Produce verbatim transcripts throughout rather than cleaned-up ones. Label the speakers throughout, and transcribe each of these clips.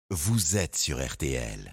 Speaker 1: vous êtes sur R T L.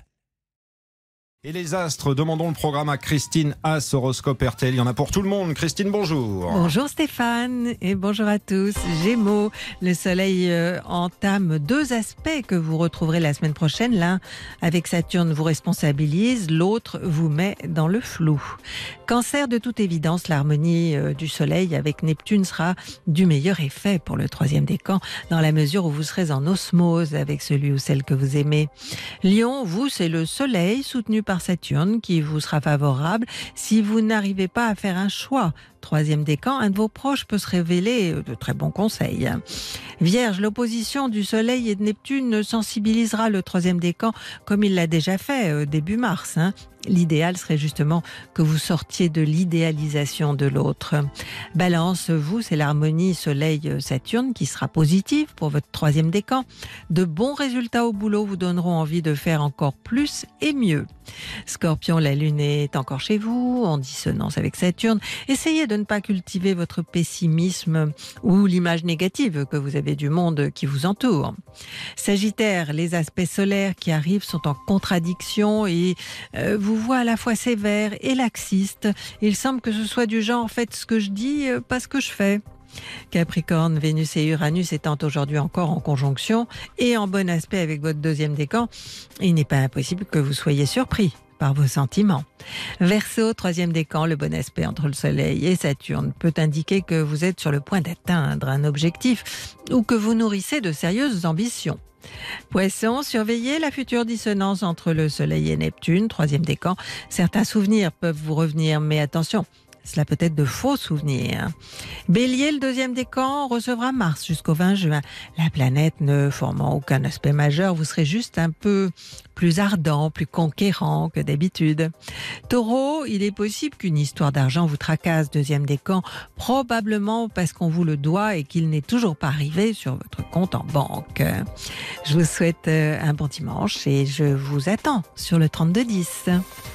Speaker 2: Et les astres, demandons le programme à Christine As, horoscope R T L. Il y en a pour tout le monde. Christine, bonjour.
Speaker 3: Bonjour Stéphane et bonjour à tous. Gémeaux, le soleil euh, entame deux aspects que vous retrouverez la semaine prochaine. L'un avec Saturne vous responsabilise, l'autre vous met dans le flou. Cancer, de toute évidence, l'harmonie euh, du soleil avec Neptune sera du meilleur effet pour le troisième décan, dans la mesure où vous serez en osmose avec celui ou celle que vous aimez. Lion, vous, c'est le soleil soutenu par Saturne qui vous sera favorable si vous n'arrivez pas à faire un choix. Troisième décan, un de vos proches peut se révéler de très bons conseils. Vierge, l'opposition du soleil et de Neptune sensibilisera le troisième décan comme il l'a déjà fait début mars. Hein. L'idéal serait justement que vous sortiez de l'idéalisation de l'autre. Balance, vous, c'est l'harmonie soleil-Saturne qui sera positive pour votre troisième décan. De bons résultats au boulot vous donneront envie de faire encore plus et mieux. Scorpion, la lune est encore chez vous, en dissonance avec Saturne. Essayez de ne pas cultiver votre pessimisme ou l'image négative que vous avez du monde qui vous entoure. Sagittaire, les aspects solaires qui arrivent sont en contradiction et euh, vous voient à la fois sévère et laxiste. Il semble que ce soit du genre, faites ce que je dis, euh, pas ce que je fais. Capricorne, Vénus et Uranus étant aujourd'hui encore en conjonction et en bon aspect avec votre deuxième décan, il n'est pas impossible que vous soyez surpris par vos sentiments. Verseau, troisième décan, le bon aspect entre le soleil et Saturne peut indiquer que vous êtes sur le point d'atteindre un objectif ou que vous nourrissez de sérieuses ambitions. Poisson, surveillez la future dissonance entre le soleil et Neptune, troisième décan. Certains souvenirs peuvent vous revenir, mais attention, cela peut être de faux souvenirs. Bélier, le deuxième décan recevra Mars jusqu'au vingt juin. La planète ne formant aucun aspect majeur, vous serez juste un peu plus ardent, plus conquérant que d'habitude. Taureau, il est possible qu'une histoire d'argent vous tracasse, deuxième décan, probablement parce qu'on vous le doit et qu'il n'est toujours pas arrivé sur votre compte en banque. Je vous souhaite un bon dimanche et je vous attends sur le trente-deux dix.